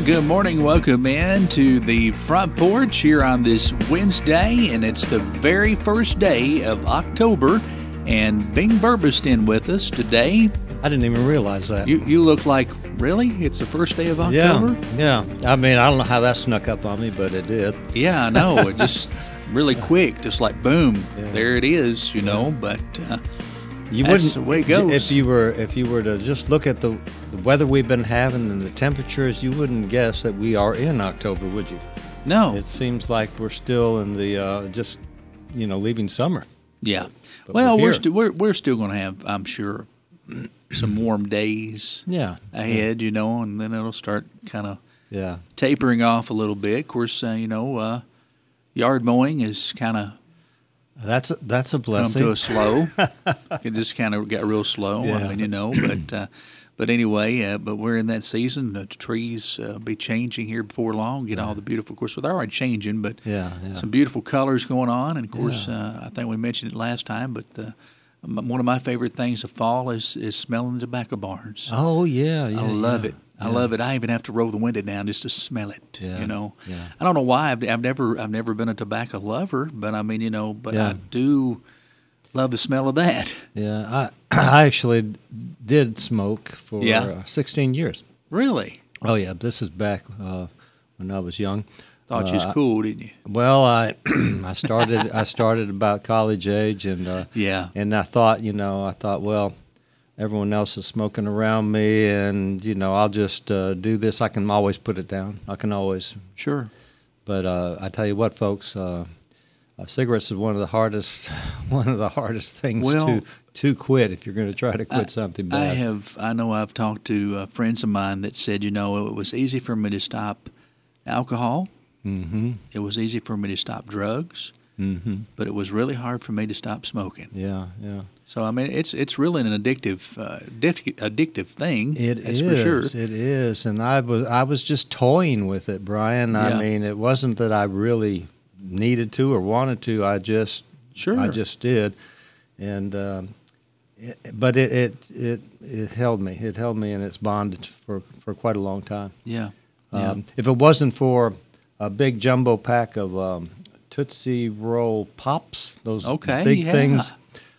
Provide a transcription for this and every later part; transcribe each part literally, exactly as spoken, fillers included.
good morning. Welcome in to the front porch here on this Wednesday, and it's the very first day of October. And Bing Burbiston with us today. I didn't even realize that. You you look like, really? It's the first day of October? Yeah, yeah. I mean, I don't know how that snuck up on me, but it did. Yeah, I know. It just really quick, just like boom, Yeah. there it is, you know. But uh, You that's the way it goes. If you were if you were to just look at the, the weather we've been having and the temperatures, you wouldn't guess that we are in October, would you? No. It seems like we're still in the uh, just, you know, leaving summer. Yeah. But Well, we're we're, here. st- we're we're still going to have, I'm sure, some warm days Yeah. ahead, you know, and then it'll start kind of Yeah. tapering off a little bit. Of course, uh, you know, uh, yard mowing is kind of That's a, that's a come blessing. to a slow. It just kind of got real slow. Yeah. I mean, you know, but uh, but anyway, uh, but we're in that season. The trees uh, be changing here before long. Get all the beautiful, of course, well, they're already changing, but Yeah, yeah. some beautiful colors going on. And of course, Yeah. uh, I think we mentioned it last time, but uh, m- one of my favorite things of fall is is smelling the tobacco barns. Oh yeah, yeah. I love yeah. it. I Yeah. love it. I even have to roll the window down just to smell it. Yeah, You know, yeah. I don't know why. I've, I've never, I've never been a tobacco lover, but I mean, you know, but Yeah. I do love the smell of that. Yeah, I I actually did smoke for Yeah. uh, sixteen years. Really, Oh yeah, this is back uh, when I was young. thought you was Uh, cool, didn't you? Well, I I started I started about college age, and uh, Yeah. and I thought, you know, I thought, well, everyone else is smoking around me, and you know, I'll just uh, do this. I can always put it down. I can always. Sure. But uh, I tell you what, folks, uh, uh, cigarettes is one of the hardest one of the hardest things Well, to to quit if you're going to try to quit something I bad. have. I know I've talked to uh, friends of mine that said, you know, it was easy for me to stop alcohol. Mm-hmm. It was easy for me to stop drugs, Mm-hmm. but it was really hard for me to stop smoking. Yeah, yeah. So I mean, it's it's really an addictive, uh, addictive, addictive thing. It that's is. for sure. It is, and I was I was just toying with it, Brian. I Yeah. mean, it wasn't that I really needed to or wanted to. I just Sure. I just did, and um, it, but it, it it it held me. It held me in its bondage for for quite a long time. Yeah. Yeah. Um, if it wasn't for a big jumbo pack of um, Tootsie Roll Pops, those Okay, big yeah. things.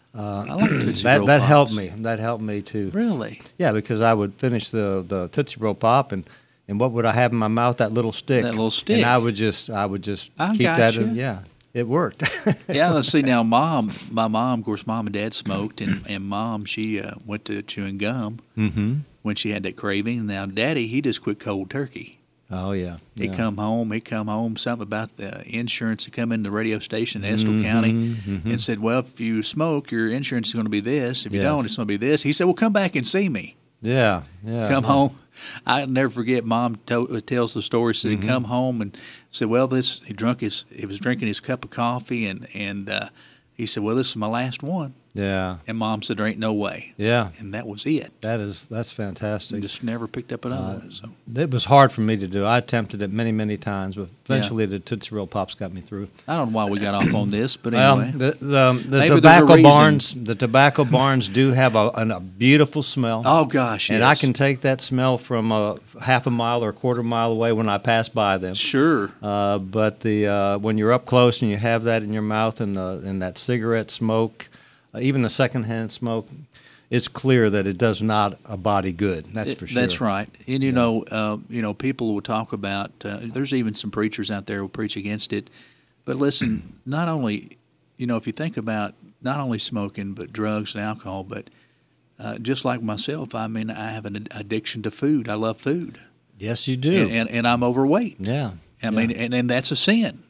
I like Tootsie That Roll that Pops. helped me. That helped me to Really? yeah, because I would finish the, the Tootsie Roll Pop, and, and what would I have in my mouth? That little stick. That little stick. And I would just I would just I keep that. gotcha. In, yeah, it worked. Yeah. Let's see now. Mom, my mom, of course, mom and dad smoked, and, and mom she uh, went to chewing gum Mm-hmm. when she had that craving. Now, daddy, he just quit cold turkey. Oh yeah. He yeah. come home. He come home. Something about the insurance. He come in the radio station in Estill Mhm, County mhm. and said, "Well, if you smoke, your insurance is going to be this. If you Yes. don't, it's going to be this." He said, "Well, come back and see me." Yeah, yeah. Come yeah. home. I never forget. Mom to- tells the story. Said Mm-hmm. he come home and said, "Well, this." He drunk his. He was drinking his cup of coffee, and and uh, he said, "Well, this is my last one." Yeah, And Mom said, "There ain't no way." yeah. And that was it. That is that's He fantastic. just never picked up another. Uh, so It was hard for me to do. I attempted it many, many times, but eventually the Tootsie Roll Pops got me through. I don't know why we got off on this, but Well, anyway. the the, the Maybe there's a tobacco reason. barns, the tobacco barns do have a, an, a beautiful smell. Oh gosh, And I yes. can take that smell from a half a mile or a quarter mile away when I pass by them. Sure. Uh, but the uh, when you're up close and you have that in your mouth and the and that cigarette smoke, uh, even the secondhand smoke, it's clear that it does not a body good. That's for sure. That's right. And you know, uh, you know, people will talk about. Uh, there's even some preachers out there who preach against it. But listen, not only, you know, if you think about not only smoking but drugs and alcohol, but uh, just like myself, I mean, I have an addiction to food. I love food, Yes, you do. and, and and I'm overweight. yeah. I yeah. mean, and, and that's a sin.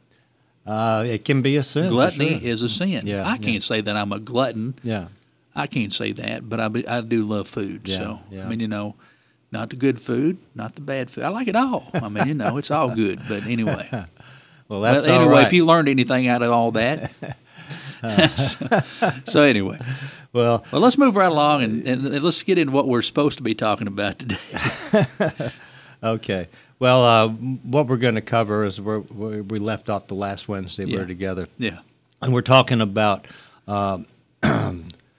uh, it can be a sin. for Gluttony sure. is a sin. Yeah, I yeah. can't say that I'm a glutton. Yeah. I can't say that, but I, be- I do love food. Yeah, so yeah. I mean, you know, not the good food, not the bad food. I like it all. I mean, you know, it's all good. But anyway, Well, that's well, all anyway, right. if you learned anything out of all that, so, so anyway, well, well, let's move right along and, and let's get into what we're supposed to be talking about today. okay. Well, uh, what we're going to cover is where where we left off the last Wednesday we Yeah. were together, Yeah, and we're talking about um,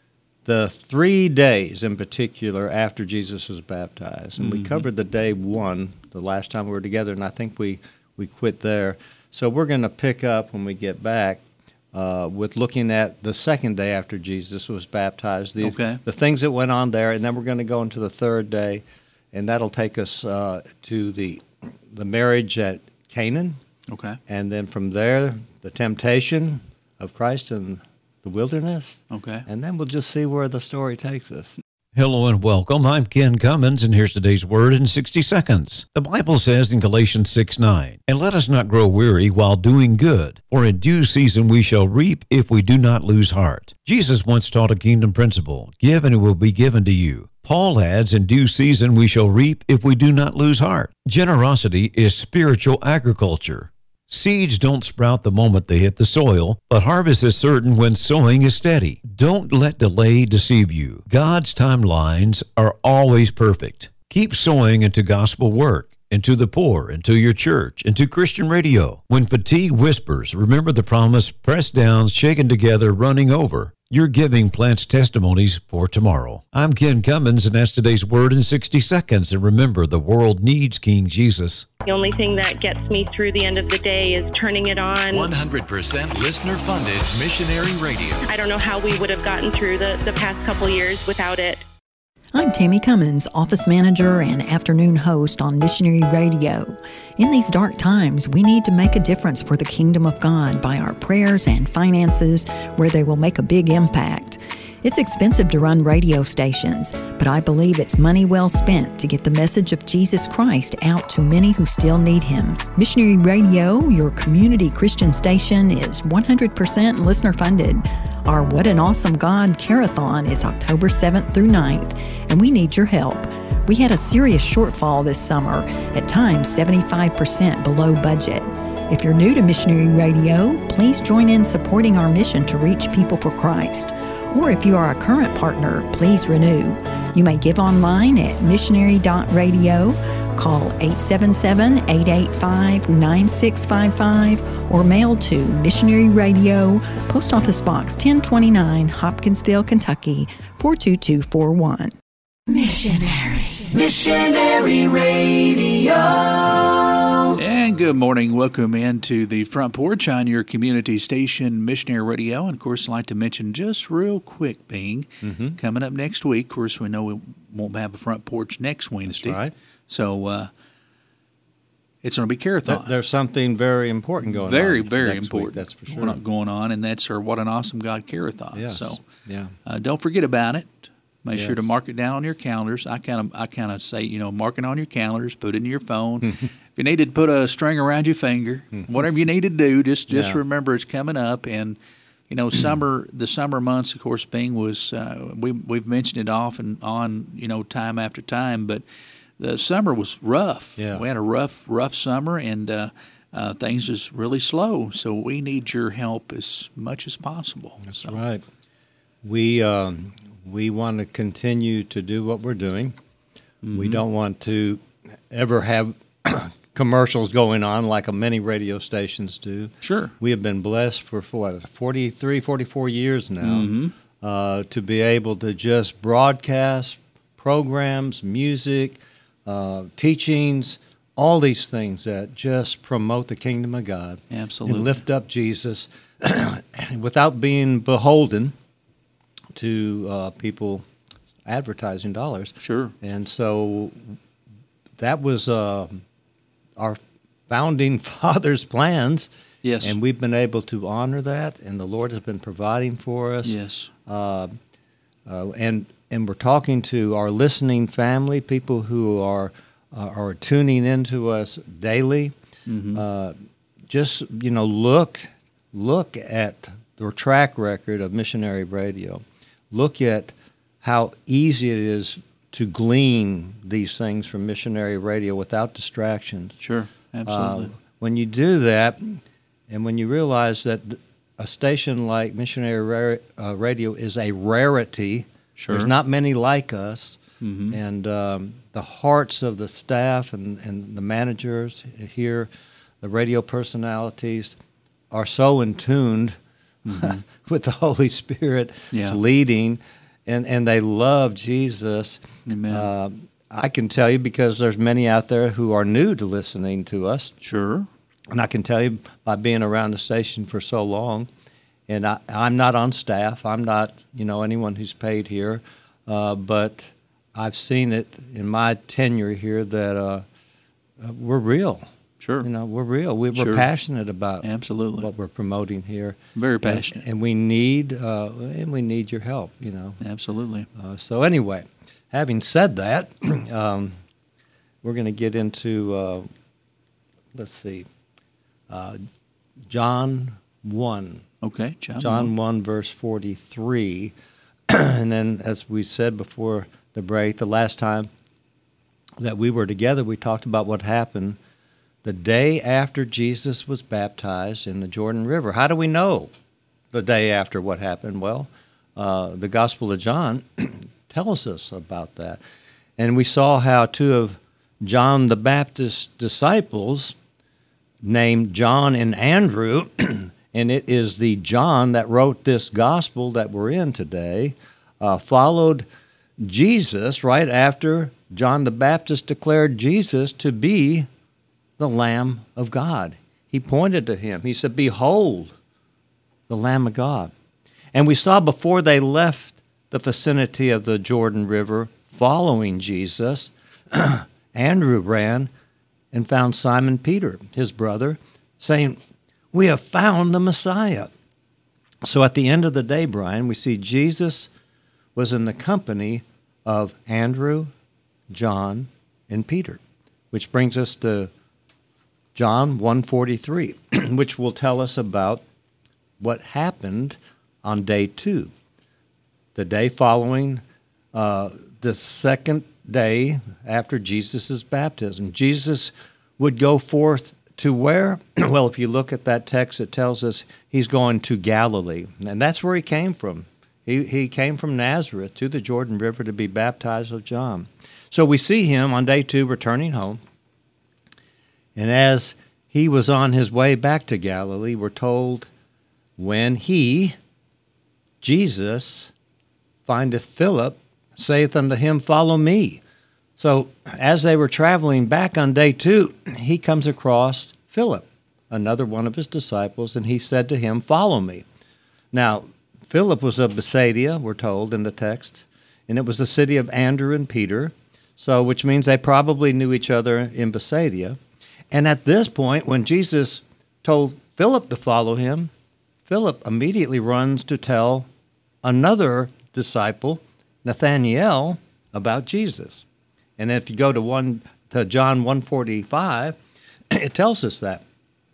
the three days in particular after Jesus was baptized. And mm-hmm. we covered the day one the last time we were together, and I think we, we quit there. So we're going to pick up when we get back uh, with looking at the second day after Jesus was baptized, the, okay. the things that went on there, and then we're going to go into the third day, and that'll take us uh, to the the marriage at Canaan. Okay. And then from there, the temptation of Christ in the wilderness. Okay. And then we'll just see where the story takes us. Hello and welcome. I'm Ken Cummins, and here's today's Word in sixty seconds. The Bible says in Galatians six nine, "And let us not grow weary while doing good, for in due season we shall reap if we do not lose heart." Jesus once taught a kingdom principle: give and it will be given to you. Paul adds, in due season we shall reap if we do not lose heart. Generosity is spiritual agriculture. Seeds don't sprout the moment they hit the soil, but harvest is certain when sowing is steady. Don't let delay deceive you. God's timelines are always perfect. Keep sowing into gospel work, into the poor, into your church, into Christian radio. When fatigue whispers, remember the promise: pressed down, shaken together, running over. Your giving plants testimonies for tomorrow. I'm Ken Cummins, and that's today's Word in sixty seconds. And remember, the world needs King Jesus. The only thing that gets me through the end of the day is turning it on. one hundred percent listener-funded missionary radio. I don't know how we would have gotten through the, the past couple years without it. I'm Tammy Cummins, office manager and afternoon host on Missionary Radio. In these dark times, we need to make a difference for the kingdom of God by our prayers and finances, where they will make a big impact. It's expensive to run radio stations, but I believe it's money well spent to get the message of Jesus Christ out to many who still need Him. Missionary Radio, your community Christian station, is one hundred percent listener funded. Our What an Awesome God Carathon is October seventh through ninth, and we need your help. We had a serious shortfall this summer, at times seventy-five percent below budget. If you're new to Missionary Radio, please join in supporting our mission to reach people for Christ. Or if you are a current partner, please renew. You may give online at missionary dot radio, call eight seven seven, eight eight five, nine six five five, or mail to Missionary Radio, Post Office Box ten twenty-nine, Hopkinsville, Kentucky, four two two four one. Missionary. Missionary Radio. And good morning. Welcome into the front porch on your community station, Missionary Radio. And, of course, I'd like to mention just real quick, Bing, mm-hmm. coming up next week. Of course, we know we won't have a front porch next Wednesday. That's right. So uh, it's going to be Carathon. There's something very important going very, on. Very, very next important. Week, that's for sure. Going on, and that's our What an Awesome God Carathon. Yes. So yeah. uh, don't forget about it. Make yes. sure to mark it down on your calendars. I kind of I kind of say, you know, mark it on your calendars, put it in your phone. If you need to put a string around your finger, whatever you need to do, just just yeah. remember it's coming up. And you know, summer the summer months, of course, Bing was uh, we we've mentioned it off and on, you know, time after time, but the summer was rough. Yeah. We had a rough rough summer, and uh, uh, things just really slow. So we need your help as much as possible. That's so. right. We. Um, We want to continue to do what we're doing. Mm-hmm. We don't want to ever have commercials going on like many radio stations do. Sure. We have been blessed for, for what, forty-three, forty-four years now mm-hmm. uh, to be able to just broadcast programs, music, uh, teachings, all these things that just promote the kingdom of God. Absolutely. And lift up Jesus without being beholden to uh, people advertising dollars. Sure. And so that was uh, our founding fathers' plans. Yes. And we've been able to honor that, and the Lord has been providing for us. Yes. Uh, uh, and and we're talking to our listening family, people who are uh, are tuning into us daily. Mm-hmm. Uh, just, you know, look look at the track record of Missionary Radio. Look at how easy it is to glean these things from Missionary Radio without distractions. Sure, absolutely. Uh, when you do that, and when you realize that a station like Missionary Ra- uh, Radio is a rarity, sure. There's not many like us, mm-hmm. and um, the hearts of the staff and, and the managers here, the radio personalities, are so in tune mm-hmm. with the Holy Spirit yeah. leading, and, and they love Jesus. Amen. Uh, I can tell you because there's many out there who are new to listening to us. Sure. And I can tell you by being around the station for so long, and I, I'm not on staff. I'm not, you know, anyone who's paid here, uh, but I've seen it in my tenure here that uh, uh, we're real. Sure. You know, we're real. We, we're Sure. passionate about Absolutely. what we're promoting here. Very And- passionate. and, we need uh, and we need your help. You know. Absolutely. Uh, so anyway, having said that, um, we're going to get into uh, let's see, uh, John one. Okay, John. John one, verse forty-three. And then, as we said before the break, the last time that we were together, we talked about what happened the day after Jesus was baptized in the Jordan River. How do we know the day after what happened? Well, uh, the Gospel of John tells us about that. And we saw how two of John the Baptist's disciples, named John and Andrew, and it is the John that wrote this gospel that we're in today, uh, followed Jesus right after John the Baptist declared Jesus to be the Lamb of God. He pointed to him. He said, "Behold, the Lamb of God." And we saw before they left the vicinity of the Jordan River following Jesus, Andrew ran and found Simon Peter, his brother, saying, "We have found the Messiah." So at the end of the day, Brian, we see Jesus was in the company of Andrew, John, and Peter, which brings us to John one forty-three, which will tell us about what happened on day two, the day following uh, the second day after Jesus' baptism. Jesus would go forth to where? Well, if you look at that text, it tells us he's going to Galilee, and that's where he came from. He, he came from Nazareth to the Jordan River to be baptized of John. So we see him on day two returning home, and as he was on his way back to Galilee, we're told, when he, Jesus, findeth Philip, saith unto him, "Follow me." So as they were traveling back on day two, he comes across Philip, another one of his disciples, and he said to him, "Follow me." Now, Philip was of Bethsaida, we're told in the text, and it was the city of Andrew and Peter, so which means they probably knew each other in Bethsaida. And at this point, when Jesus told Philip to follow him, Philip immediately runs to tell another disciple, Nathanael, about Jesus. And if you go to one to John one forty-five, it tells us that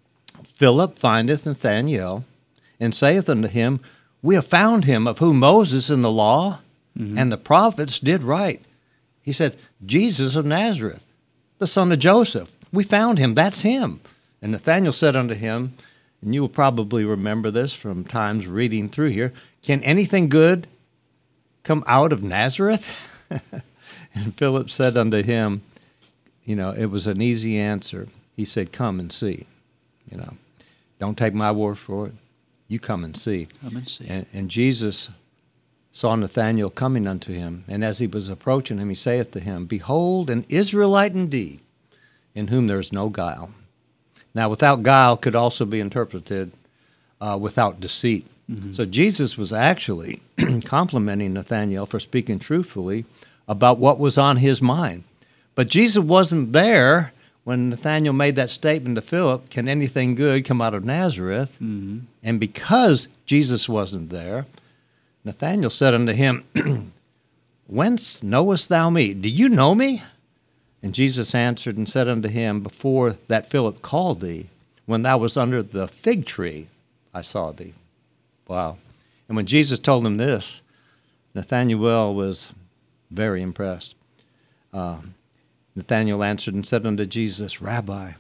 Philip findeth Nathanael, and saith unto him, "We have found him of whom Moses in the law mm-hmm. and the prophets did write." He said, "Jesus of Nazareth, the son of Joseph. We found him. That's him." And Nathanael said unto him, and you will probably remember this from times reading through here, "Can anything good come out of Nazareth?" And Philip said unto him, you know, it was an easy answer. He said, "Come and see." You know, don't take my word for it. You come and see. Come and see. And, and Jesus saw Nathanael coming unto him, and as he was approaching him, he saith to him, "Behold, an Israelite indeed, in whom there is no guile." Now, without guile could also be interpreted uh, without deceit. Mm-hmm. So Jesus was actually complimenting Nathanael for speaking truthfully about what was on his mind. But Jesus wasn't there when Nathanael made that statement to Philip, "Can anything good come out of Nazareth?" Mm-hmm. And because Jesus wasn't there, Nathanael said unto him, "Whence knowest thou me? Do you know me?" And Jesus answered and said unto him, "Before that Philip called thee, when thou wast under the fig tree, I saw thee." Wow. And when Jesus told him this, Nathanael was very impressed. Uh, Nathanael answered and said unto Jesus, "Rabbi,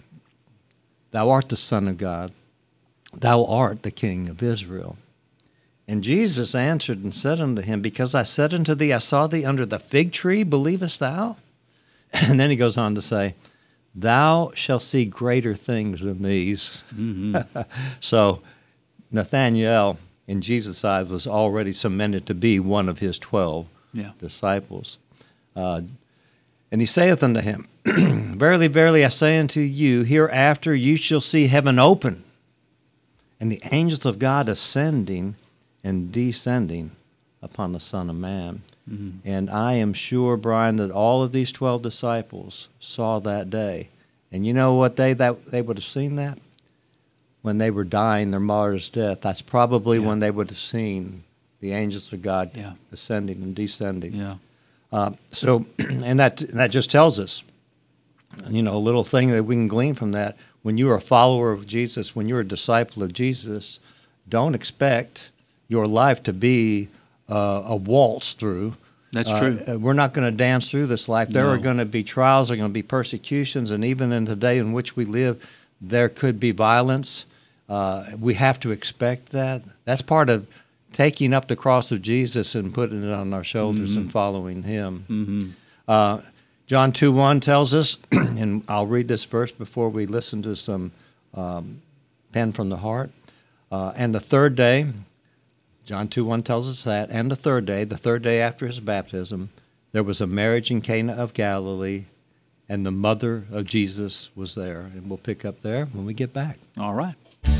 thou art the Son of God. Thou art the King of Israel." And Jesus answered and said unto him, "Because I said unto thee, I saw thee under the fig tree, believest thou?" And then he goes on to say, "Thou shalt see greater things than these." Mm-hmm. So Nathanael in Jesus' eyes, was already cemented to be one of his twelve Yeah. disciples. Uh, and he saith unto him, Verily, verily, I say unto you, hereafter you shall see heaven open, and the angels of God ascending and descending upon the Son of Man. Mm-hmm. And I am sure, Brian, that all of these twelve disciples saw that day. And you know what day that they would have seen that? When they were dying their martyr's death. That's probably Yeah. when they would have seen the angels of God Yeah. ascending and descending. Yeah. Uh, so, and that that just tells us, you know, a little thing that we can glean from that. When you're a follower of Jesus, when you're a disciple of Jesus, don't expect your life to be uh, a waltz through. That's Uh, true. uh, we're not going to dance through this life. There No. are going to be trials, there are going to be persecutions, and even in the day in which we live, there could be violence. Uh, we have to expect that. That's part of taking up the cross of Jesus and putting it on our shoulders Mm-hmm. and following him. Mm-hmm. Uh, John two one tells us, and I'll read this verse before we listen to some um, pen from the heart. Uh, and the third day, John two one tells us that, and the third day, the third day after his baptism, there was a marriage in Cana of Galilee, and the mother of Jesus was there. And we'll pick up there when we get back. All right.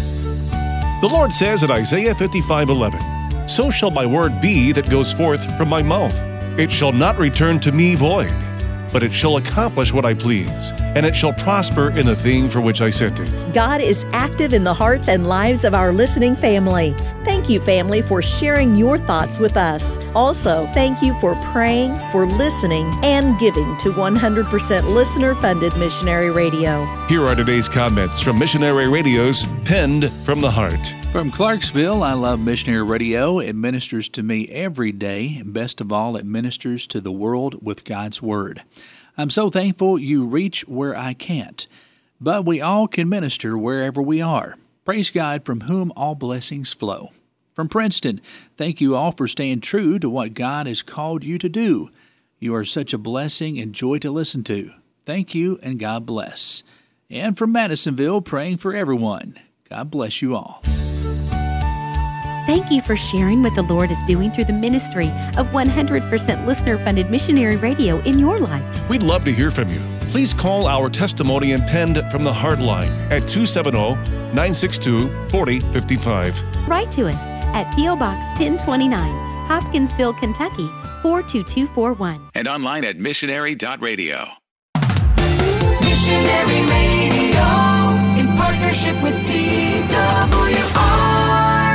The Lord says in Isaiah fifty-five eleven, So shall my word be that goes forth from my mouth. It shall not return to me void, but it shall accomplish what I please, and it shall prosper in the thing for which I sent it. God is active in the hearts and lives of our listening family. Thank you, family, for sharing your thoughts with us. Also, thank you for praying, for listening, and giving to one hundred percent listener-funded Missionary Radio. Here are today's comments from Missionary Radio's Penned from the Heart. From Clarksville, I love Missionary Radio. It ministers to me every day. Best of all, it ministers to the world with God's Word. I'm so thankful you reach where I can't, but we all can minister wherever we are. Praise God, from whom all blessings flow. From Princeton, thank you all for staying true to what God has called you to do. You are such a blessing and joy to listen to. Thank you, and God bless. And from Madisonville, praying for everyone. God bless you all. Thank you for sharing what the Lord is doing through the ministry of one hundred percent listener-funded Missionary Radio in your life. We'd love to hear from you. Please call our testimony and Penned from the Heart line at two seven zero, nine six two, four zero five five. Write to us at P O Box ten twenty-nine, Hopkinsville, Kentucky four two two four one. And online at missionary dot radio. Missionary Radio, in partnership with T W R.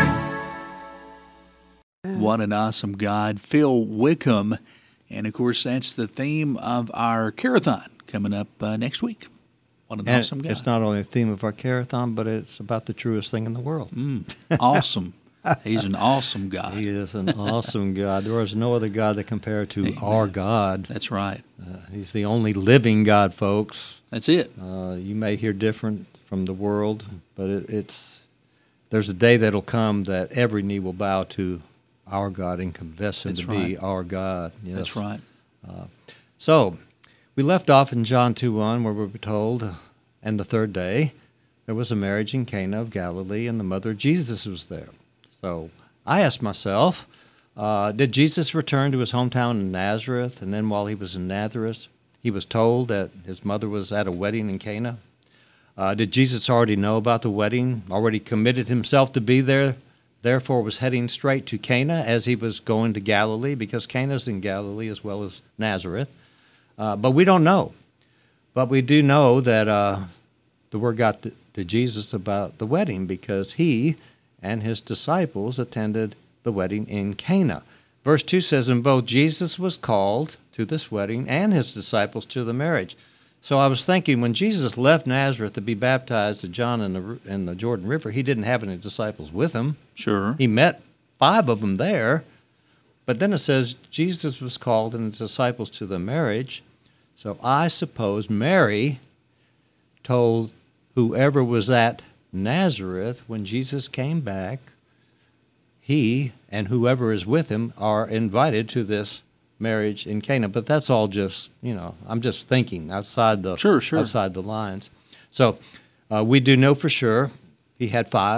What an awesome God. Phil Wickham. And, of course, that's the theme of our Carathon coming up uh, next week. What an And awesome God. it's not only a theme of our Carathon, but it's about the truest thing in the world. Mm, awesome. He's an awesome God. He is an awesome God. There is no other God that compared to Amen. our God. That's right. Uh, he's the only living God, folks. That's it. Uh, you may hear different from the world, but it, it's there's a day that'll come that every knee will bow to our God and confess Him That's to be right. our God. Yes. That's right. Uh, so we left off in John two one where we were told, uh, and the third day there was a marriage in Cana of Galilee, and the mother of Jesus was there. So I asked myself, uh, did Jesus return to his hometown in Nazareth, and then while he was in Nazareth, he was told that his mother was at a wedding in Cana? Uh, did Jesus already know about the wedding, already committed himself to be there, therefore was heading straight to Cana as he was going to Galilee, because Cana's in Galilee as well as Nazareth? Uh, but we don't know. But we do know that uh, the word got to, to Jesus about the wedding, because he and his disciples attended the wedding in Cana. Verse two says, and both Jesus was called to this wedding and his disciples to the marriage. So I was thinking, when Jesus left Nazareth to be baptized at John in the, in the Jordan River, he didn't have any disciples with him. Sure. He met five of them there. But then it says Jesus was called and his disciples to the marriage. So I suppose Mary told whoever was at Nazareth, when Jesus came back, he and whoever is with him are invited to this marriage in Cana. But that's all just, you know, I'm just thinking outside the Sure, sure. outside the lines. So uh, we do know for sure he had five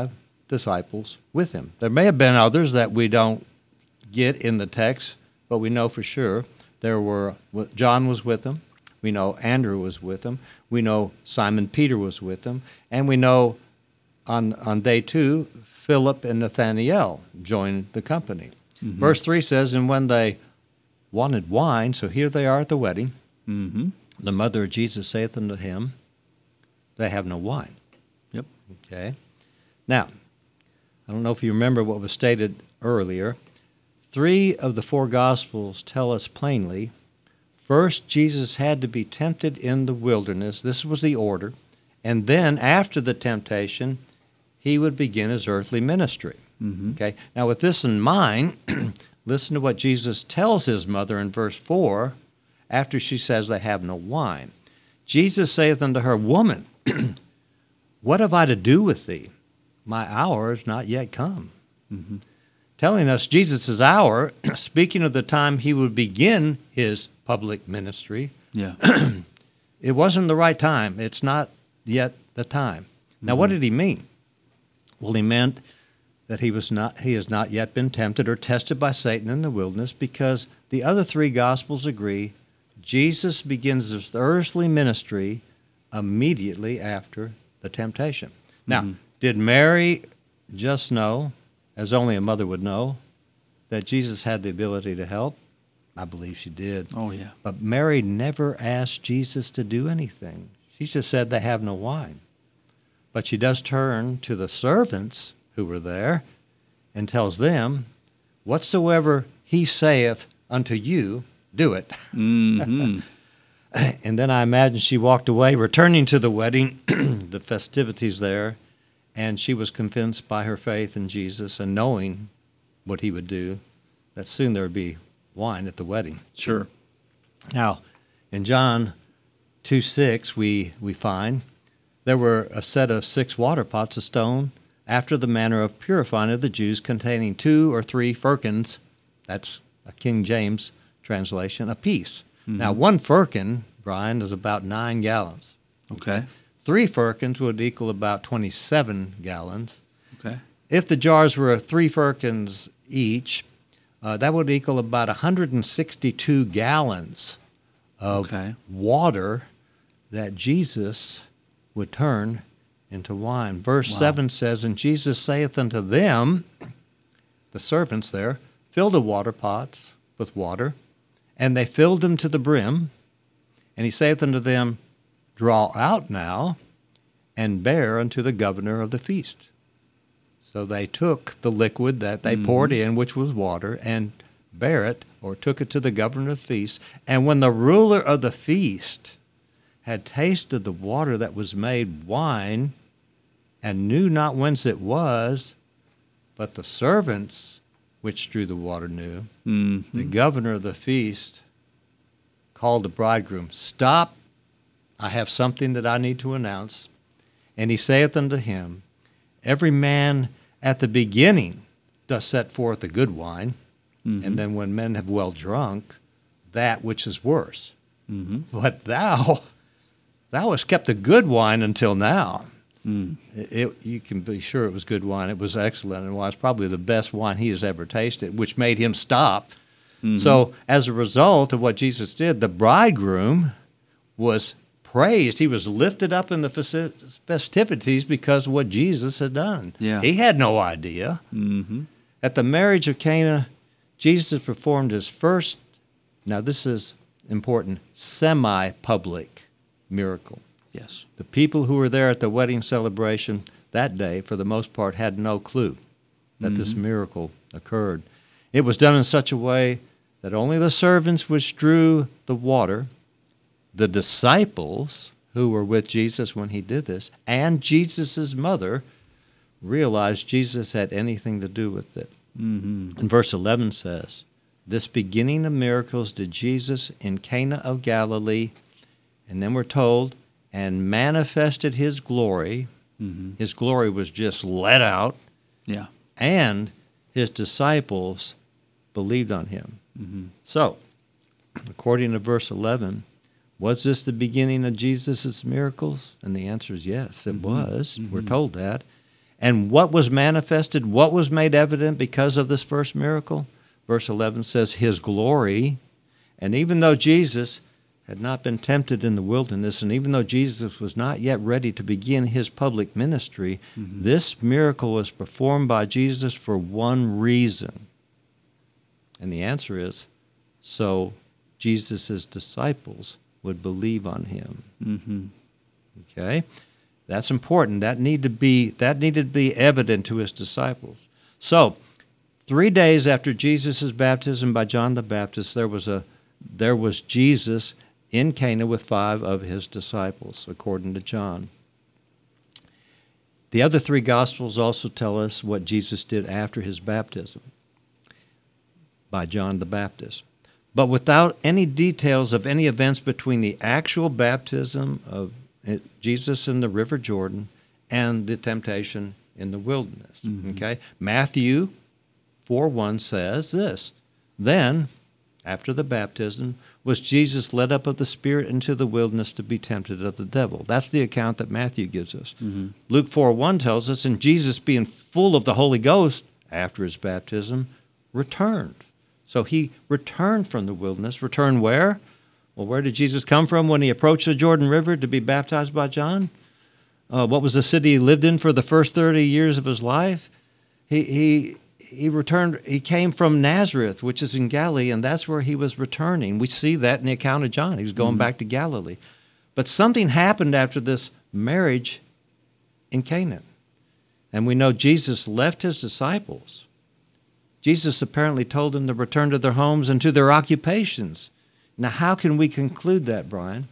disciples with him. There may have been others that we don't get in the text, but we know for sure there were. John was with them. We know Andrew was with them. We know Simon Peter was with them, and we know on on day two, Philip and Nathanael joined the company. Mm-hmm. Verse three says, "And when they wanted wine," so here they are at the wedding. Mm-hmm. The mother of Jesus saith unto him, "They have no wine." Yep. Okay. Now, I don't know if you remember what was stated earlier. Three of the four Gospels tell us plainly, first, Jesus had to be tempted in the wilderness. This was the order. And then, after the temptation, he would begin his earthly ministry. Mm-hmm. Okay. Now, with this in mind, listen to what Jesus tells his mother in verse four, after she says they have no wine. Jesus saith unto her, "Woman, what have I to do with thee? My hour is not yet come." Mm-hmm. Telling us Jesus' hour, speaking of the time he would begin his public ministry. Yeah. It wasn't the right time. It's not yet the time. Now, mm-hmm. what did he mean? Well, he meant that he was not he has not yet been tempted or tested by Satan in the wilderness, because the other three Gospels agree Jesus begins his earthly ministry immediately after the temptation. Now, mm-hmm. did Mary just know, as only a mother would know, that Jesus had the ability to help? I believe she did. Oh, yeah. But Mary never asked Jesus to do anything. She just said they have no wine. But she does turn to the servants who were there and tells them, "Whatsoever he saith unto you, do it." Mm-hmm. And then I imagine she walked away, returning to the wedding, the festivities there, and she was convinced by her faith in Jesus and knowing what he would do, that soon there would be wine at the wedding. Sure. Now, in John two six, we, we find there were a set of six water pots of stone after the manner of purifying of the Jews, containing two or three firkins, that's a King James translation, apiece. Mm-hmm. Now, one firkin, Brian, is about nine gallons. Okay. Three firkins would equal about twenty-seven gallons. Okay. If the jars were three firkins each, uh, that would equal about one hundred sixty-two gallons of okay. water that Jesus would turn into wine. Verse wow. seven says, "And Jesus saith unto them," the servants there, "fill the water pots with water, and they filled them to the brim. And he saith unto them, Draw out now, and bear unto the governor of the feast." So they took the liquid that they mm-hmm. poured in, which was water, and bare it, or took it to the governor of the feast. And when the ruler of the feast had tasted the water that was made wine, and knew not whence it was, but the servants which drew the water knew, mm-hmm. the governor of the feast called the bridegroom, "Stop, I have something that I need to announce." And he saith unto him, "Every man at the beginning doth set forth the good wine, mm-hmm. and then when men have well drunk, that which is worse. Mm-hmm. But thou, thou hast kept the good wine until now." Mm. It, you can be sure it was good wine. It was excellent, and was probably the best wine he has ever tasted, which made him stop. Mm-hmm. So as a result of what Jesus did, the bridegroom was praised. He was lifted up in the festivities because of what Jesus had done. Yeah. He had no idea. Mm-hmm. At the marriage of Cana, Jesus performed his first, now this is important, semi-public miracle. Yes. The people who were there at the wedding celebration that day, for the most part, had no clue that mm-hmm. this miracle occurred. It was done in such a way that only the servants which drew the water, the disciples who were with Jesus when he did this, and Jesus' mother realized Jesus had anything to do with it. Mm-hmm. And verse eleven says, "This beginning of miracles did Jesus in Cana of Galilee," and then we're told, "and manifested his glory." Mm-hmm. His glory was just let out. Yeah. And his disciples believed on him. Mm-hmm. So, according to verse eleven, was this the beginning of Jesus' miracles? And the answer is yes, it mm-hmm. was. Mm-hmm. We're told that. And what was manifested, what was made evident because of this first miracle? Verse eleven says, His glory. And even though Jesus had not been tempted in the wilderness, and even though Jesus was not yet ready to begin his public ministry, mm-hmm. this miracle was performed by Jesus for one reason. And the answer is, so Jesus' disciples would believe on him. Mm-hmm. Okay? That's important. That need to be that needed to be evident to his disciples. So, three days after Jesus' baptism by John the Baptist, there was a there was Jesus in Cana with five of his disciples, according to John. The other three Gospels also tell us what Jesus did after his baptism by John the Baptist, but without any details of any events between the actual baptism of Jesus in the River Jordan and the temptation in the wilderness. Mm-hmm. Okay? Matthew four one says this, Then, after the baptism, was Jesus led up of the Spirit into the wilderness to be tempted of the devil. That's the account that Matthew gives us. Mm-hmm. Luke four one tells us, and Jesus, being full of the Holy Ghost after his baptism, returned. So he returned from the wilderness. Returned where? Well, where did Jesus come from when he approached the Jordan River to be baptized by John? Uh, what was the city he lived in for the first thirty years of his life? He he he returned. He came from Nazareth, which is in Galilee, and that's where he was returning. We see that in the account of John. He was going mm-hmm. back to Galilee. But something happened after this marriage in Canaan. And we know Jesus left his disciples. Jesus apparently told them to return to their homes and to their occupations. Now, how can we conclude that, Brian?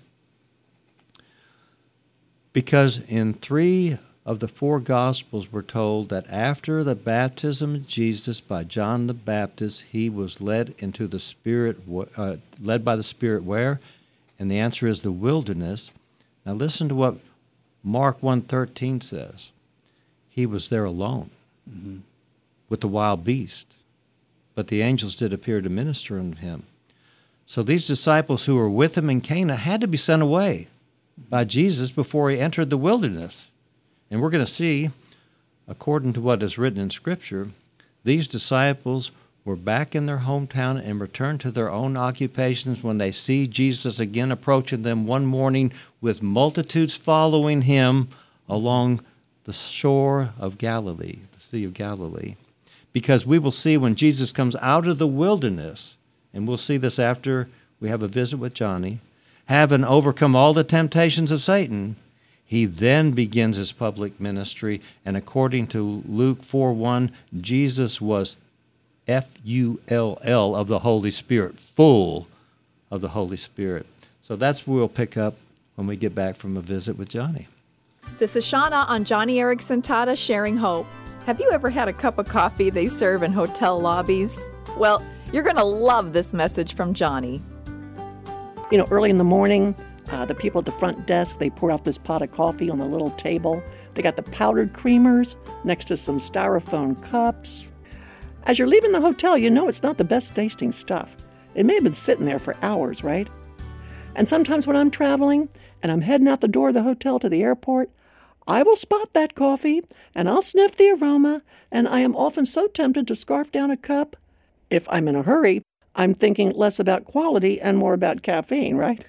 Because in three of the four Gospels we're told that after the baptism of Jesus by John the Baptist, he was led into the Spirit, uh, led by the Spirit where? And the answer is the wilderness. Now listen to what Mark one thirteen says. He was there alone mm-hmm. with the wild beast, but the angels did appear to minister unto him. So these disciples who were with him in Cana had to be sent away by Jesus before he entered the wilderness. And we're going to see, according to what is written in Scripture, these disciples were back in their hometown and returned to their own occupations when they see Jesus again approaching them one morning with multitudes following him along the shore of Galilee, the Sea of Galilee. Because we will see when Jesus comes out of the wilderness, and we'll see this after we have a visit with Johnny, having overcome all the temptations of Satan, he then begins his public ministry. And according to Luke four one, Jesus was F U L L of the Holy Spirit, full of the Holy Spirit. So that's where we'll pick up when we get back from a visit with Johnny. This is Shauna on Johnny Erickson Tata Sharing Hope. Have you ever had a cup of coffee they serve in hotel lobbies? Well, you're going to love this message from Johnny. You know, early in the morning, uh, the people at the front desk, they pour out this pot of coffee on the little table. They got the powdered creamers next to some styrofoam cups. As you're leaving the hotel, you know it's not the best tasting stuff. It may have been sitting there for hours, right? And sometimes when I'm traveling and I'm heading out the door of the hotel to the airport, I will spot that coffee and I'll sniff the aroma, and I am often so tempted to scarf down a cup. If I'm in a hurry, I'm thinking less about quality and more about caffeine, right?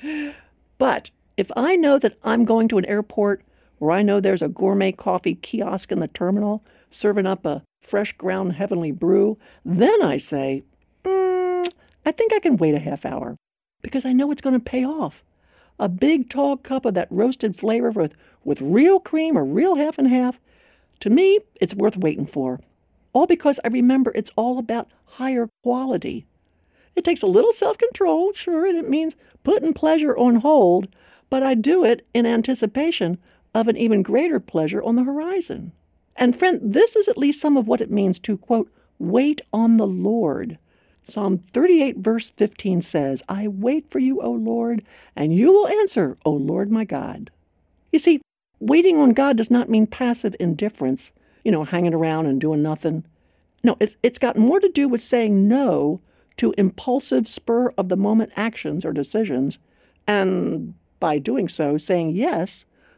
But if I know that I'm going to an airport where I know there's a gourmet coffee kiosk in the terminal serving up a fresh ground heavenly brew, then I say, mm, I think I can wait a half hour because I know it's going to pay off. A big, tall cup of that roasted flavor with, with real cream or real half and half, to me, it's worth waiting for. All because I remember it's all about higher quality. It takes a little self-control, sure, and it means putting pleasure on hold, but I do it in anticipation of an even greater pleasure on the horizon. And friend, this is at least some of what it means to, quote, wait on the Lord. Psalm thirty-eight, verse fifteen says, I wait for you, O Lord, and you will answer, O Lord my God. You see, waiting on God does not mean passive indifference, you know, hanging around and doing nothing. No, it's it's got more to do with saying no to impulsive spur-of-the-moment actions or decisions, and by doing so, saying yes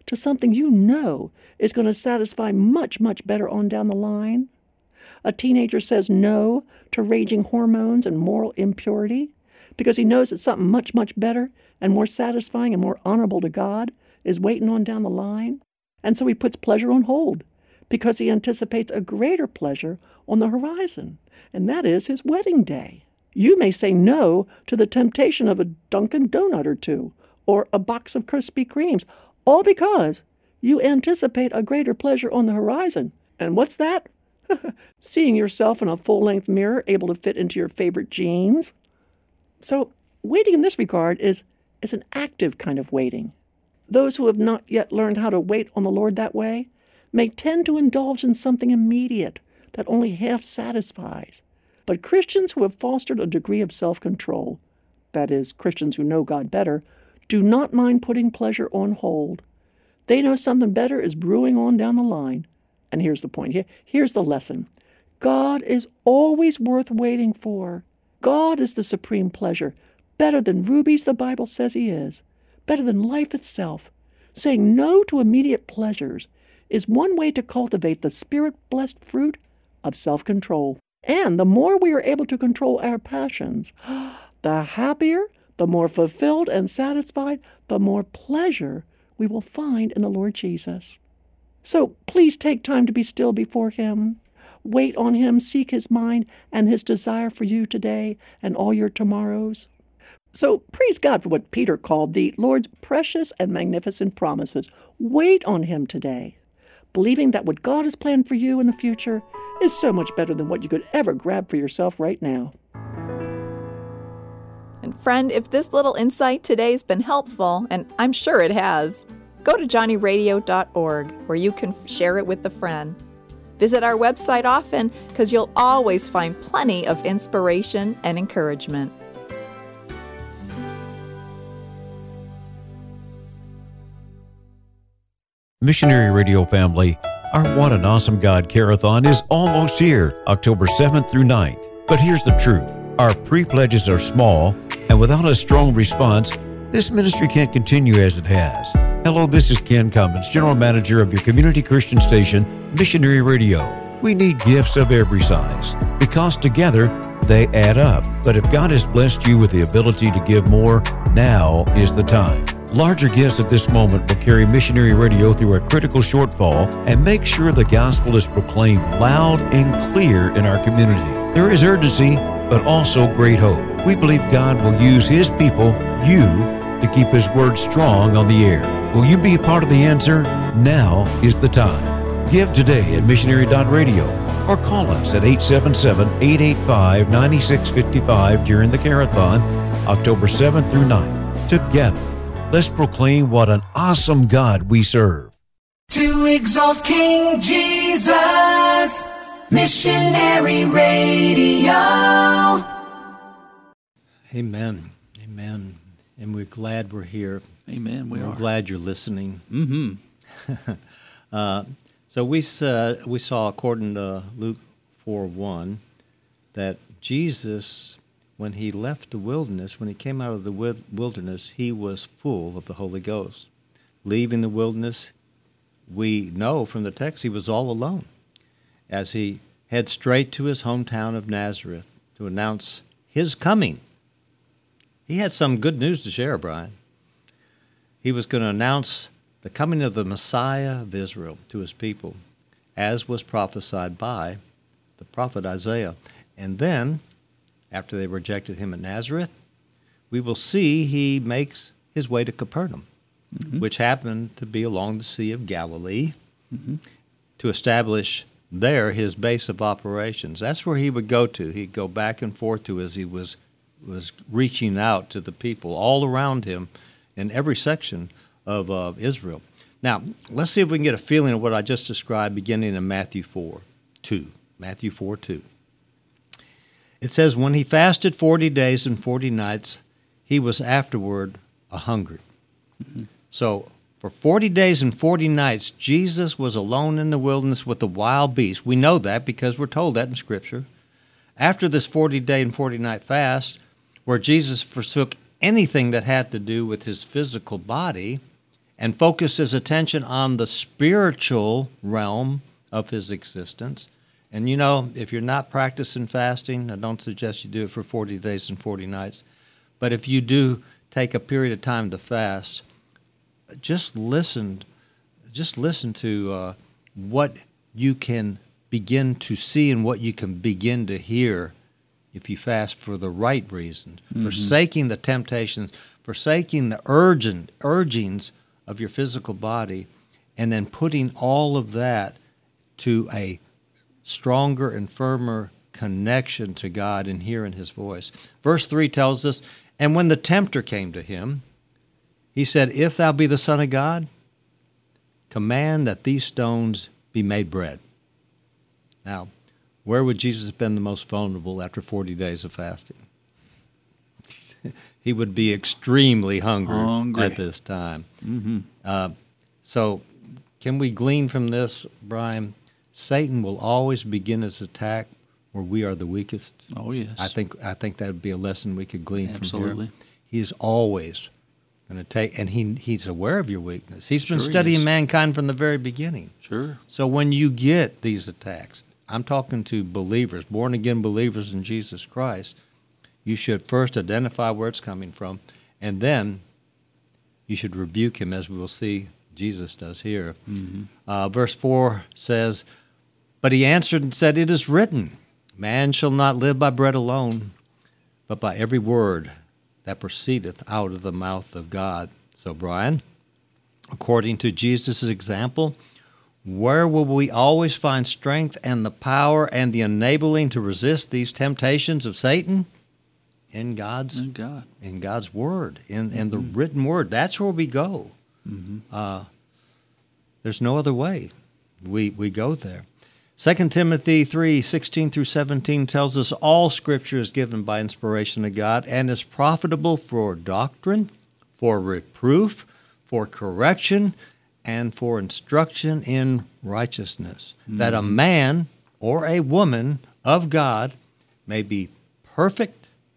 to something you know is going to satisfy much, much better on down the line? A teenager says no to raging hormones and moral impurity because he knows that something much, much better and more satisfying and more honorable to God is waiting on down the line. And so he puts pleasure on hold because he anticipates a greater pleasure on the horizon, and that is his wedding day. You may say no to the temptation of a Dunkin' Donut or two, or a box of Krispy Kremes, all because you anticipate a greater pleasure on the horizon. And what's that? Seeing yourself in a full-length mirror able to fit into your favorite jeans. So waiting in this regard is, is an active kind of waiting. Those who have not yet learned how to wait on the Lord that way may tend to indulge in something immediate that only half satisfies. But Christians who have fostered a degree of self-control, that is, Christians who know God better, do not mind putting pleasure on hold. They know something better is brewing on down the line. And here's the point. Here, here's the lesson. God is always worth waiting for. God is the supreme pleasure, better than rubies the Bible says he is, better than life itself. Saying no to immediate pleasures is one way to cultivate the Spirit-blessed fruit of self-control. And the more we are able to control our passions, the happier, the more fulfilled and satisfied, the more pleasure we will find in the Lord Jesus. So please take time to be still before him. Wait on him, seek his mind and his desire for you today and all your tomorrows. So praise God for what Peter called the Lord's precious and magnificent promises. Wait on him today, believing that what God has planned for you in the future is so much better than what you could ever grab for yourself right now. And friend, if this little insight today has been helpful, and I'm sure it has, go to johnny radio dot org where you can share it with a friend. Visit our website often because you'll always find plenty of inspiration and encouragement. Missionary Radio family, our What an Awesome God Carathon is almost here, October seventh through ninth. But here's the truth. Our pre-pledges are small, and without a strong response, this ministry can't continue as it has. Hello, this is Ken Cummins, General Manager of your community Christian station, Missionary Radio. We need gifts of every size, because together they add up. But if God has blessed you with the ability to give more, now is the time. Larger gifts at this moment will carry Missionary Radio through a critical shortfall and make sure the gospel is proclaimed loud and clear in our community. There is urgency, but also great hope. We believe God will use his people, you, to keep his word strong on the air. Will you be a part of the answer? Now is the time. Give today at missionary dot radio or call us at eight seven seven, eight eight five, nine six five five during the Carathon, October seventh through ninth. Together, let's proclaim what an awesome God we serve. To exalt King Jesus, Missionary Radio. Amen. Amen. And we're glad we're here. Amen. We we're are. glad you're listening. Mm-hmm. uh, so we saw, we saw, according to Luke four one, that Jesus, when he left the wilderness, when he came out of the wilderness, he was full of the Holy Ghost. Leaving the wilderness, we know from the text he was all alone as he head straight to his hometown of Nazareth to announce his coming. He had some good news to share, Brian. He was going to announce the coming of the Messiah of Israel to his people, as was prophesied by the prophet Isaiah. And then, after they rejected him at Nazareth, we will see he makes his way to Capernaum, mm-hmm. which happened to be along the Sea of Galilee, mm-hmm. to establish there his base of operations. That's where he would go to. He'd go back and forth to as he was was reaching out to the people all around him in every section of uh, Israel. Now, let's see if we can get a feeling of what I just described beginning in Matthew four two. Matthew four two. It says, when he fasted forty days and forty nights, he was afterward a hungry. Mm-hmm. So for forty days and forty nights, Jesus was alone in the wilderness with the wild beasts. We know that because we're told that in Scripture. After this forty-day and forty-night fast, where Jesus forsook anything that had to do with his physical body, and focused his attention on the spiritual realm of his existence. And you know, if you're not practicing fasting, I don't suggest you do it for forty days and forty nights. But if you do take a period of time to fast, just listen, just listen to uh, what you can begin to see and what you can begin to hear if you fast for the right reason, mm-hmm. forsaking the temptations, forsaking the urgent urgings of your physical body, and then putting all of that to a stronger and firmer connection to God and hearing his voice. Verse three tells us, and when the tempter came to him, he said, if thou be the Son of God, command that these stones be made bread. Now, where would Jesus have been the most vulnerable after forty days of fasting? He would be extremely hungry, hungry. at this time. Mm-hmm. Uh, so can we glean from this, Brian? Satan will always begin his attack where we are the weakest. Oh, yes. I think I think that would be a lesson we could glean Absolutely. from here. He is always going to take, and he he's aware of your weakness. He's Sure been he studying is. mankind from the very beginning. Sure. So when you get these attacks, I'm talking to believers, born-again believers in Jesus Christ, you should first identify where it's coming from, and then you should rebuke him, as we will see Jesus does here. Mm-hmm. Uh, verse four says, but he answered and said, it is written, man shall not live by bread alone, but by every word that proceedeth out of the mouth of God. So, Brian, according to Jesus' example, where will we always find strength and the power and the enabling to resist these temptations of Satan? In God's in God, in God's Word, in, in the Mm-hmm. written Word. That's where we go. Mm-hmm. Uh, there's no other way. We we go there. Second Timothy three sixteen through seventeen tells us all Scripture is given by inspiration of God and is profitable for doctrine, for reproof, for correction, and for instruction in righteousness, mm-hmm. that a man or a woman of God may be perfect,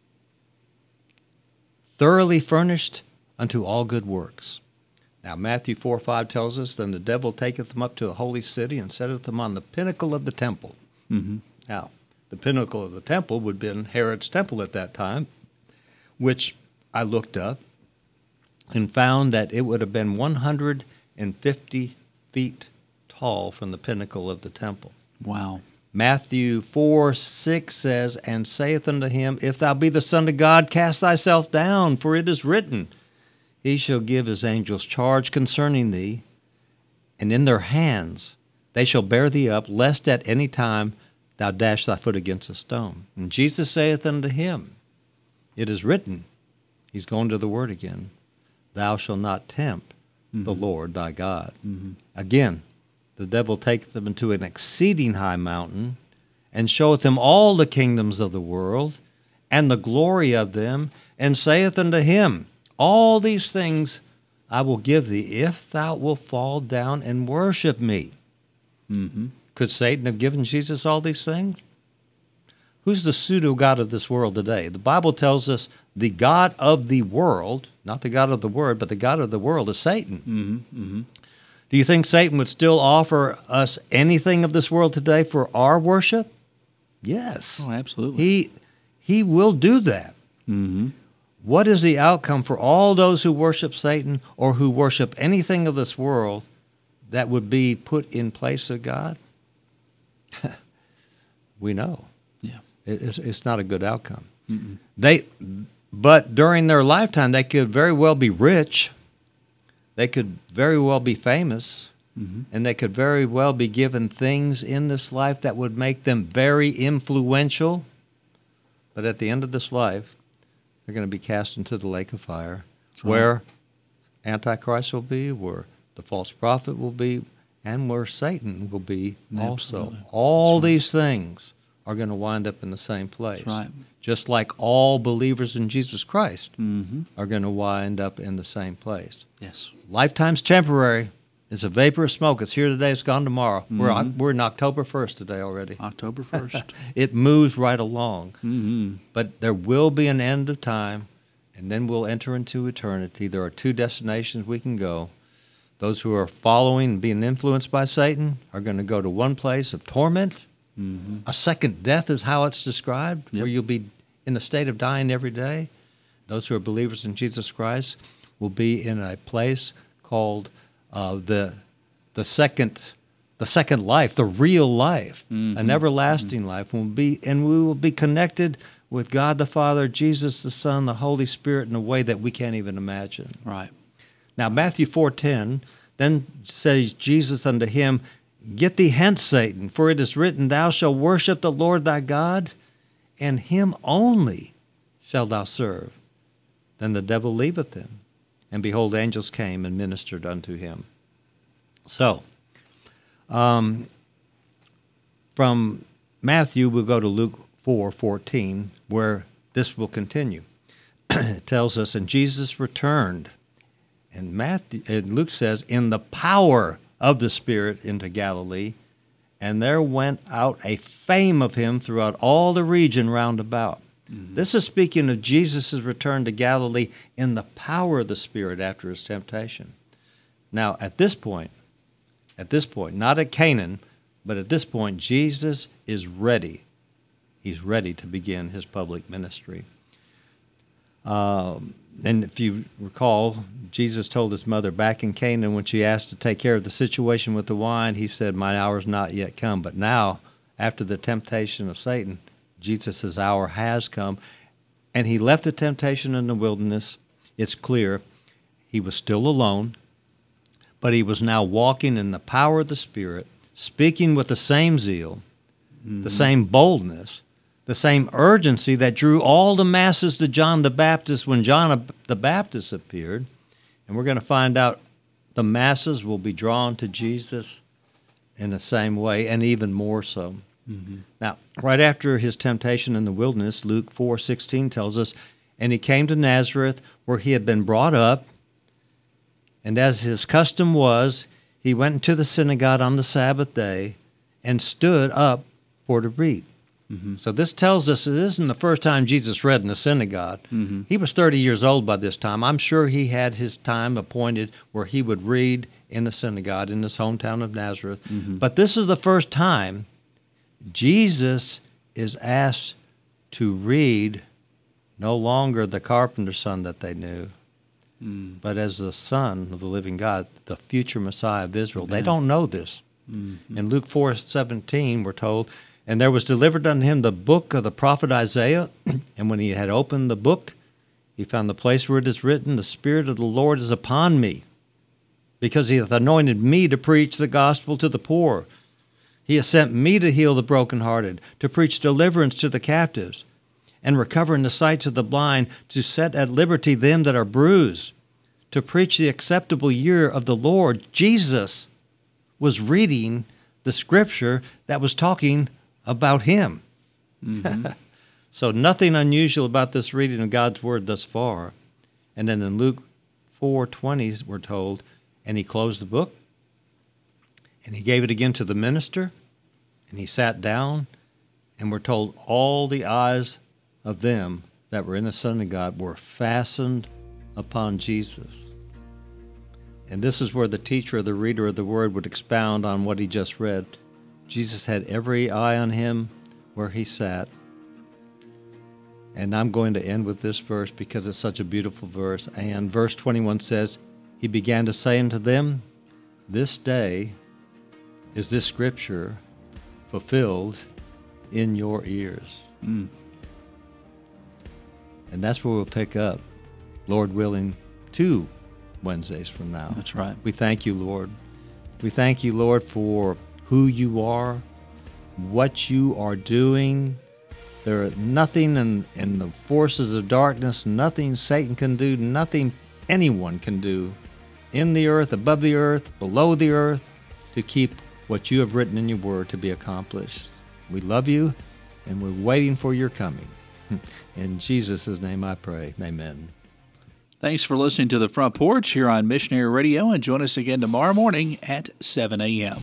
thoroughly furnished unto all good works. Now, Matthew four five tells us, then the devil taketh them up to the holy city and setteth them on the pinnacle of the temple. Mm-hmm. Now, the pinnacle of the temple would have been Herod's temple at that time, which I looked up and found that it would have been one hundred fifty feet tall from the pinnacle of the temple. Wow. Matthew four six says, and saith unto him, if thou be the Son of God, cast thyself down, for it is written, he shall give his angels charge concerning thee, and in their hands they shall bear thee up, lest at any time thou dash thy foot against a stone. And Jesus saith unto him, it is written, he's going to the word again, thou shalt not tempt mm-hmm. the Lord thy God. Mm-hmm. Again, the devil taketh them into an exceeding high mountain, and showeth them all the kingdoms of the world, and the glory of them, and saith unto him, all these things I will give thee, if thou wilt fall down and worship me. Mm-hmm. Could Satan have given Jesus all these things? Who's the pseudo-God of this world today? The Bible tells us the God of the world, not the God of the Word, but the God of the world is Satan. Mm-hmm. Mm-hmm. Do you think Satan would still offer us anything of this world today for our worship? Yes. Oh, absolutely. He he will do that. Mm-hmm. What is the outcome for all those who worship Satan or who worship anything of this world that would be put in place of God? We know. Yeah. It's, it's not a good outcome. Mm-mm. They, but during their lifetime, they could very well be rich. They could very well be famous, mm-hmm. and they could very well be given things in this life that would make them very influential. But at the end of this life, they're going to be cast into the lake of fire, right. where Antichrist will be, where the false prophet will be, and where Satan will be Absolutely. also. All right. these things are going to wind up in the same place. That's right. Just like all believers in Jesus Christ mm-hmm. are going to wind up in the same place. Yes. Lifetime's temporary. It's a vapor of smoke. It's here today. It's gone tomorrow. Mm-hmm. We're on, we're in October first today already. October first. It moves right along. Mm-hmm. But there will be an end of time, and then we'll enter into eternity. There are two destinations we can go. Those who are following and being influenced by Satan are going to go to one place of torment. Mm-hmm. A second death is how it's described, yep. where you'll be in a state of dying every day. Those who are believers in Jesus Christ will be in a place called uh, the the second the second life, the real life, mm-hmm. an everlasting mm-hmm. life. We'll be, and we will be connected with God the Father, Jesus the Son, the Holy Spirit in a way that we can't even imagine. Right. Now, Matthew four ten, then says Jesus unto him, Get thee hence, Satan, for it is written, Thou shalt worship the Lord thy God, and him only shalt thou serve. Then the devil leaveth him, and behold, angels came and ministered unto him. So, um, from Matthew, we'll go to Luke four fourteen, where this will continue. It tells us, and Jesus returned, and Matthew, and Luke says, in the power of the Spirit into Galilee, and there went out a fame of him throughout all the region round about. Mm-hmm. This is speaking of Jesus' return to Galilee in the power of the Spirit after his temptation. Now, at this point, at this point, not at Canaan, but at this point, Jesus is ready. He's ready to begin his public ministry. Um, and if you recall, Jesus told his mother back in Canaan when she asked to take care of the situation with the wine, he said, my hour's not yet come. But now, after the temptation of Satan, Jesus' hour has come. And he left the temptation in the wilderness. It's clear he was still alone, but he was now walking in the power of the Spirit, speaking with the same zeal, mm-hmm. the same boldness, the same urgency that drew all the masses to John the Baptist when John the Baptist appeared. And we're going to find out the masses will be drawn to Jesus in the same way, and even more so. Mm-hmm. Now, right after his temptation in the wilderness, Luke four sixteen tells us, and he came to Nazareth, where he had been brought up, and as his custom was, he went into the synagogue on the Sabbath day and stood up for to read. Mm-hmm. So this tells us it isn't the first time Jesus read in the synagogue. Mm-hmm. He was thirty years old by this time. I'm sure he had his time appointed where he would read in the synagogue in his hometown of Nazareth. Mm-hmm. But this is the first time Jesus is asked to read no longer the carpenter's son that they knew, mm. but as the Son of the living God, the future Messiah of Israel. Amen. They don't know this. Mm-hmm. In Luke four seventeen, we're told, and there was delivered unto him the book of the prophet Isaiah, and when he had opened the book, he found the place where it is written, The Spirit of the Lord is upon me, because he hath anointed me to preach the gospel to the poor. He has sent me to heal the brokenhearted, to preach deliverance to the captives, and recovering the sight to the blind, to set at liberty them that are bruised, to preach the acceptable year of the Lord. Jesus was reading the scripture that was talking about him. Mm-hmm. So nothing unusual about this reading of God's word thus far. And then in Luke four twenty, we're told, and he closed the book, and he gave it again to the minister, and he sat down, and we're told all the eyes of them that were in the synagogue were fastened upon Jesus. And this is where the teacher or the reader of the word would expound on what he just read. Jesus had every eye on him where he sat. And I'm going to end with this verse because it's such a beautiful verse. And verse twenty-one says, he began to say unto them, This day is this scripture fulfilled in your ears. Mm. And that's where we'll pick up, Lord willing, two Wednesdays from now. That's right. We thank you, Lord. We thank you, Lord, for who you are, what you are doing. There is nothing in, in the forces of darkness, nothing Satan can do, nothing anyone can do in the earth, above the earth, below the earth, to keep what you have written in your word to be accomplished. We love you, and we're waiting for your coming. In Jesus' name I pray. Amen. Thanks for listening to The Front Porch here on Missionary Radio, and join us again tomorrow morning at seven a.m.